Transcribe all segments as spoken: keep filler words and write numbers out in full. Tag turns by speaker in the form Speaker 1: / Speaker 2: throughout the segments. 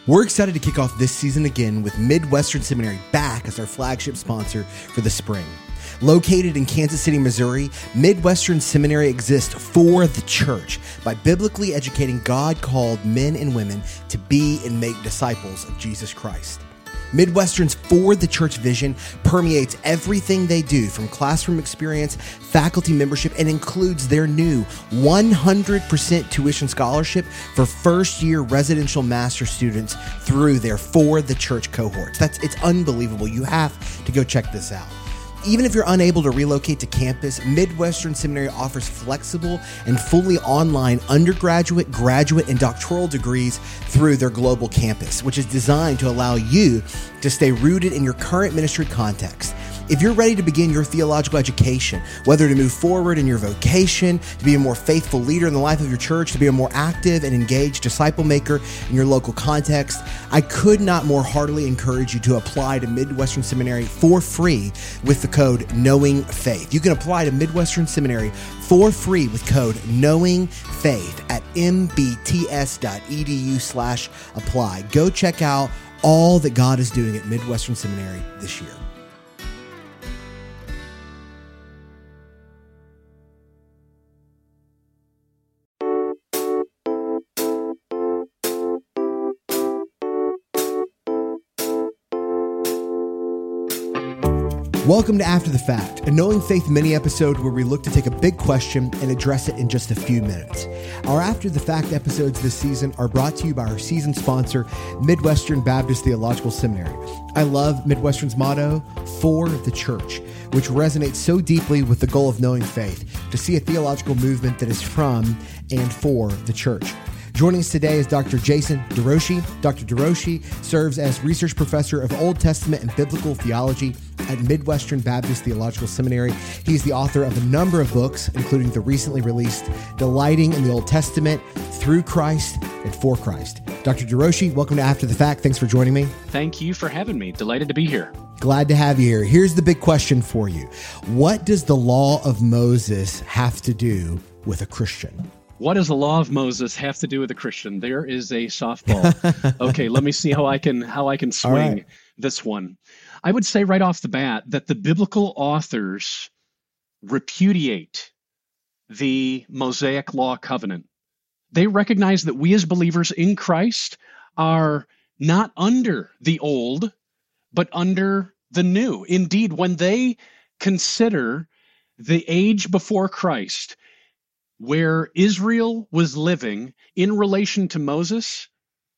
Speaker 1: We're excited to kick off this season again with Midwestern Seminary back as our flagship sponsor for the spring. Located in Kansas City, Missouri, Midwestern Seminary exists for the church by biblically educating God-called men and women to be and make disciples of Jesus Christ. Midwestern's For the Church vision permeates everything they do, from classroom experience, faculty membership, and includes their new one hundred percent tuition scholarship for first-year residential master students through their For the Church cohorts. That's it's unbelievable. You have to go check this out. Even if you're unable to relocate to campus, Midwestern Seminary offers flexible and fully online undergraduate, graduate, and doctoral degrees through their global campus, which is designed to allow you to stay rooted in your current ministry context. If you're ready to begin your theological education, whether to move forward in your vocation, to be a more faithful leader in the life of your church, to be a more active and engaged disciple maker in your local context, I could not more heartily encourage you to apply to Midwestern Seminary for free with the code Knowing Faith. You can apply to Midwestern Seminary for free with code Knowing Faith at mbts.edu slash apply. Go check out all that God is doing at Midwestern Seminary this year. Welcome to After the Fact, a Knowing Faith mini episode where we look to take a big question and address it in just a few minutes. Our After the Fact episodes this season are brought to you by our season sponsor, Midwestern Baptist Theological Seminary. I love Midwestern's motto, For the Church, which resonates so deeply with the goal of knowing faith, to see a theological movement that is from and for the church. Joining us today is Doctor Jason DeRouchie. Doctor DeRouchie serves as Research Professor of Old Testament and Biblical Theology at Midwestern Baptist Theological Seminary. He's the author of a number of books, including the recently released Delighting in the Old Testament, Through Christ and For Christ. Doctor DeRouchie, welcome to After the Fact. Thanks for joining me.
Speaker 2: Thank you for having me. Delighted to be here.
Speaker 1: Glad to have you here. Here's the big question for you. What does the law of Moses have to do with a Christian?
Speaker 2: What does the law of Moses have to do with a Christian? There is a softball. Okay, let me see how I can how I can swing right. this one. I would say right off the bat that the biblical authors repudiate the Mosaic law covenant. They recognize that we as believers in Christ are not under the old, but under the new. Indeed, when they consider the age before Christ, where Israel was living in relation to Moses,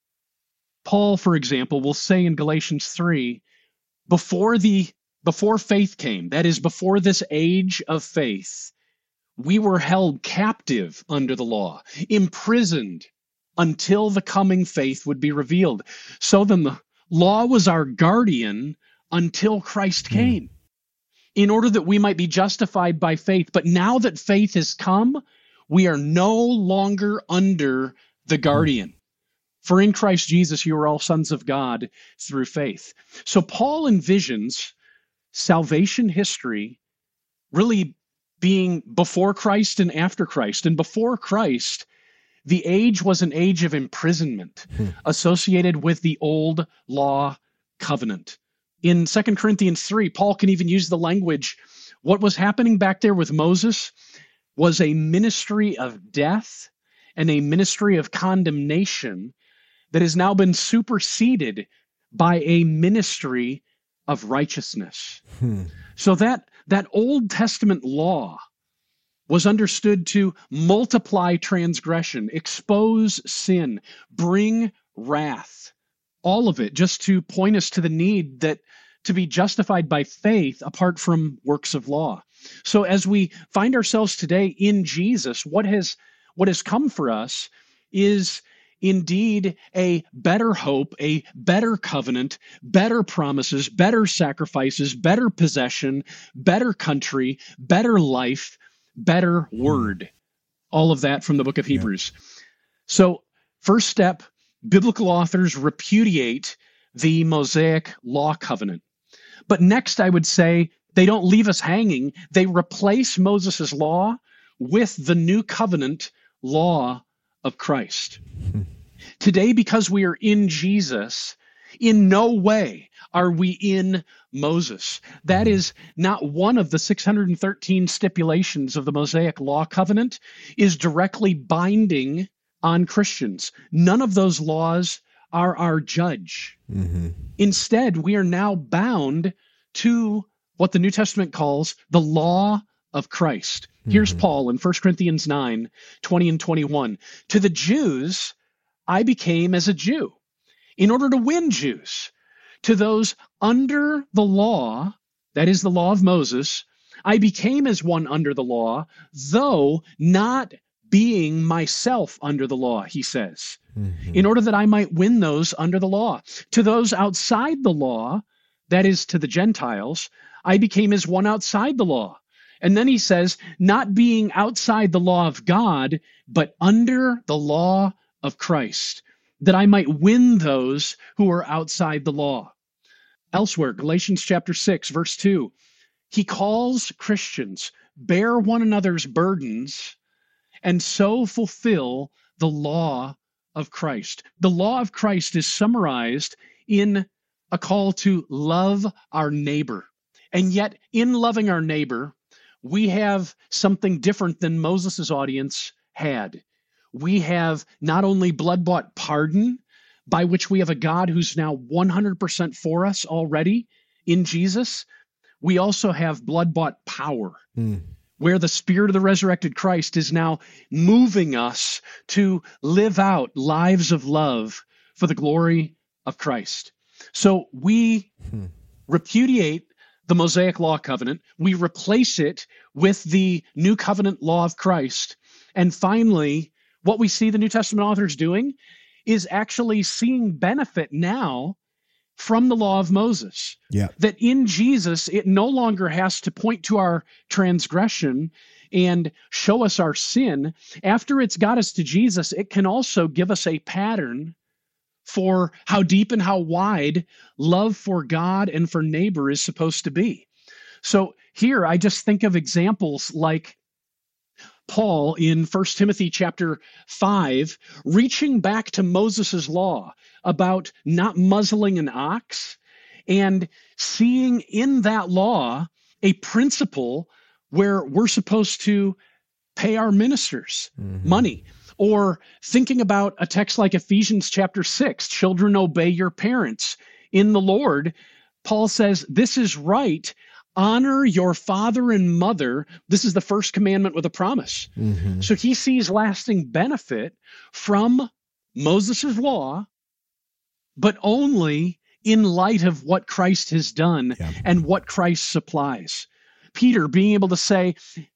Speaker 2: Paul, for example, will say in Galatians three, before the before faith came, that is, before this age of faith, we were held captive under the law, imprisoned until the coming faith would be revealed. So then the law was our guardian until Christ came, mm. in order that we might be justified by faith. But now that faith has come, we are no longer under the guardian. For in Christ Jesus, you are all sons of God through faith. So Paul envisions salvation history really being before Christ and after Christ. And before Christ, the age was an age of imprisonment hmm. associated with the old law covenant. In Second Corinthians three, Paul can even use the language, what was happening back there with Moses was a ministry of death and a ministry of condemnation that has now been superseded by a ministry of righteousness. Hmm. So that, that Old Testament law was understood to multiply transgression, expose sin, bring wrath, all of it just to point us to the need that to be justified by faith apart from works of law. So as we find ourselves today in Jesus, what has what has come for us is indeed a better hope, a better covenant, better promises, better sacrifices, better possession, better country, better life, better word. All of that from the book of Hebrews. Yeah. So first step, biblical authors repudiate the Mosaic law covenant. But next, I would say, they don't leave us hanging. They replace Moses' law with the new covenant law of Christ. Today, because we are in Jesus, in no way are we in Moses. That is not one of the six hundred thirteen stipulations of the Mosaic Law Covenant is directly binding on Christians. None of those laws are our judge. Mm-hmm. Instead, we are now bound to what the New Testament calls the law of Christ. Mm-hmm. Here's Paul in First Corinthians nine, twenty and twenty-one. To the Jews, I became as a Jew in order to win Jews. To those under the law, that is the law of Moses, I became as one under the law, though not being myself under the law, he says, mm-hmm. in order that I might win those under the law. To those outside the law, that is to the Gentiles, I became as one outside the law. And then he says, not being outside the law of God, but under the law of Christ, that I might win those who are outside the law. Elsewhere, Galatians chapter six, verse two, he calls Christians, bear one another's burdens, and so fulfill the law of Christ. The law of Christ is summarized in a call to love our neighbor. And yet, in loving our neighbor, we have something different than Moses' audience had. We have not only blood-bought pardon, by which we have a God who's now one hundred percent for us already in Jesus, we also have blood-bought power, mm. where the Spirit of the resurrected Christ is now moving us to live out lives of love for the glory of Christ. So we hmm. repudiate the Mosaic Law Covenant. We replace it with the New Covenant law of Christ. And finally, what we see the New Testament authors doing is actually seeing benefit now from the law of Moses.
Speaker 1: Yeah.
Speaker 2: That in Jesus, it no longer has to point to our transgression and show us our sin. After it's got us to Jesus, it can also give us a pattern for how deep and how wide love for God and for neighbor is supposed to be. So here, I just think of examples like Paul in First Timothy chapter five, reaching back to Moses' law about not muzzling an ox and seeing in that law a principle where we're supposed to pay our ministers mm-hmm. money. Or thinking about a text like Ephesians chapter six, children, obey your parents in the Lord. Paul says, this is right. Honor your father and mother. This is the first commandment with a promise. Mm-hmm. So he sees lasting benefit from Moses' law, but only in light of what Christ has done yeah. and what Christ supplies. Peter being able to say,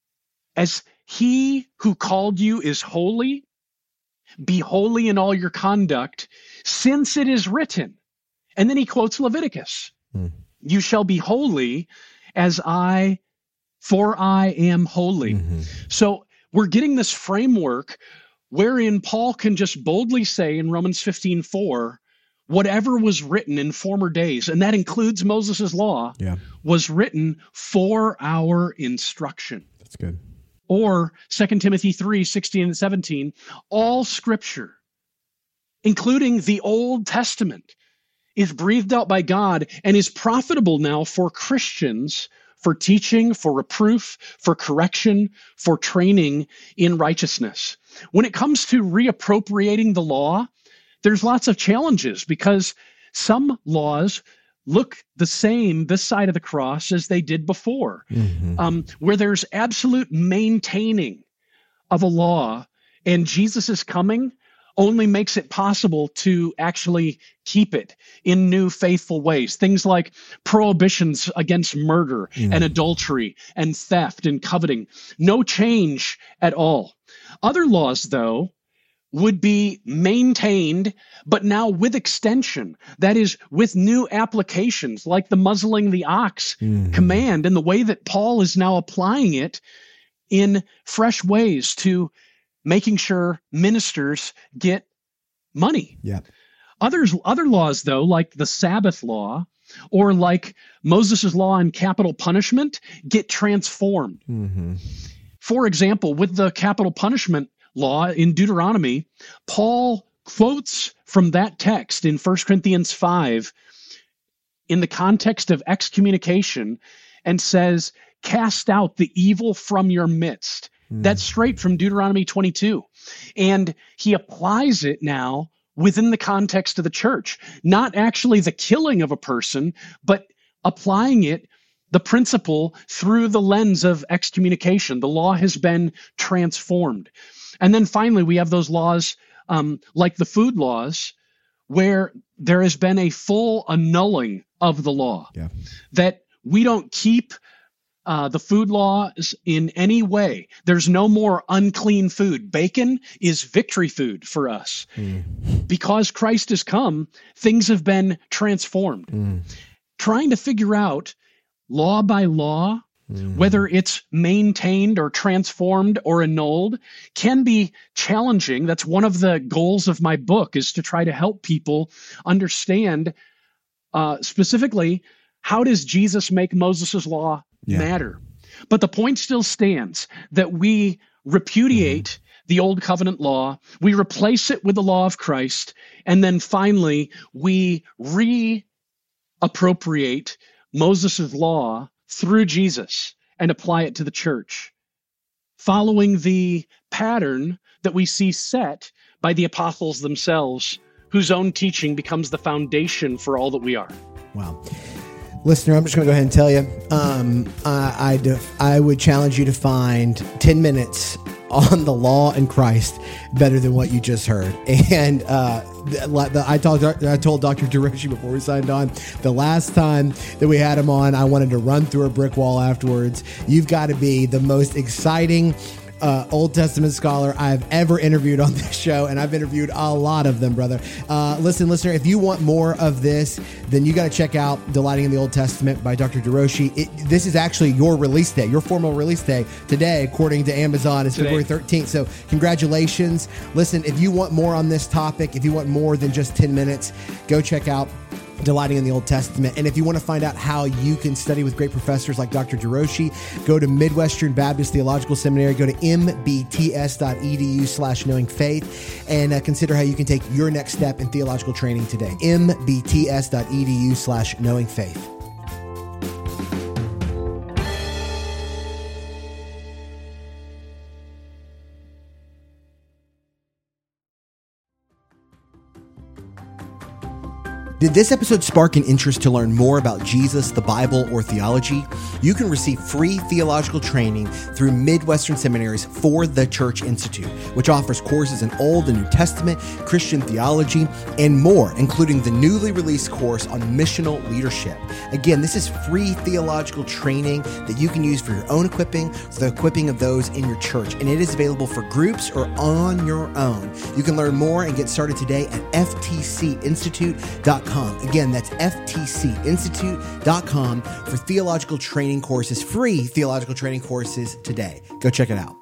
Speaker 2: as he who called you is holy, be holy in all your conduct, since it is written. And then he quotes Leviticus. Mm. You shall be holy as I, for I am holy. Mm-hmm. So we're getting this framework wherein Paul can just boldly say in Romans fifteen four, whatever was written in former days, and that includes Moses' law, yeah. was written for our instruction.
Speaker 1: That's good.
Speaker 2: Or Second Timothy three, sixteen and seventeen, all scripture, including the Old Testament, is breathed out by God and is profitable now for Christians for teaching, for reproof, for correction, for training in righteousness. When it comes to reappropriating the law, there's lots of challenges because some laws look the same this side of the cross as they did before, mm-hmm. um, where there's absolute maintaining of a law, and Jesus is coming only makes it possible to actually keep it in new faithful ways. Things like prohibitions against murder mm. and adultery and theft and coveting. No change at all. Other laws, though, would be maintained, but now with extension. That is, with new applications, like the muzzling the ox mm. command, and the way that Paul is now applying it in fresh ways to making sure ministers get money.
Speaker 1: Yeah.
Speaker 2: Others, other laws, though, like the Sabbath law or like Moses' law on capital punishment, get transformed. Mm-hmm. For example, with the capital punishment law in Deuteronomy, Paul quotes from that text in First Corinthians five in the context of excommunication and says, cast out the evil from your midst. Mm. That's straight from Deuteronomy twenty-two. And he applies it now within the context of the church, not actually the killing of a person, but applying it, the principle, through the lens of excommunication. The law has been transformed. And then finally, we have those laws um, like the food laws, where there has been a full annulling of the law, yeah. that we don't keep uh, the food laws in any way. There's no more unclean food. Bacon is victory food for us. Mm. Because Christ has come, things have been transformed. Mm. Trying to figure out law by law, mm. whether it's maintained or transformed or annulled, can be challenging. That's one of the goals of my book, is to try to help people understand uh, specifically, how does Jesus make Moses' law yeah. matter? But the point still stands that we repudiate mm. the old covenant law, we replace it with the law of Christ, and then finally we reappropriate Moses' law through Jesus and apply it to the church, following the pattern that we see set by the apostles themselves, whose own teaching becomes the foundation for all that we are.
Speaker 1: Wow. Listener, I'm just going to go ahead and tell you, um, I, I, def- I would challenge you to find ten minutes on the law and Christ better than what you just heard. And uh, the, the, I, told, I told Doctor DeRoshi before we signed on, the last time that we had him on, I wanted to run through a brick wall afterwards. You've got to be the most exciting Uh, Old Testament scholar I've ever interviewed on this show, and I've interviewed a lot of them, brother. Uh, listen, listener, if you want more of this, then you got to check out Delighting in the Old Testament by Doctor DeRoshi. It, this is actually your release day, your formal release day today, according to Amazon. It's today. February thirteenth, so congratulations. Listen, if you want more on this topic, if you want more than just ten minutes, go check out Delighting in the Old Testament. And if you want to find out how you can study with great professors like Doctor DeRoshi, go to Midwestern Baptist Theological Seminary, go to mbts.edu slash knowing faith, and uh, consider how you can take your next step in theological training today. mbts.edu slash knowing faith. Did this episode spark an interest to learn more about Jesus, the Bible, or theology? You can receive free theological training through Midwestern Seminary's For the Church Institute, which offers courses in Old and New Testament, Christian theology, and more, including the newly released course on missional leadership. Again, this is free theological training that you can use for your own equipping, for the equipping of those in your church, and it is available for groups or on your own. You can learn more and get started today at f t c institute dot com. Again, that's f t c institute dot com for theological training courses, free theological training courses today. Go check it out.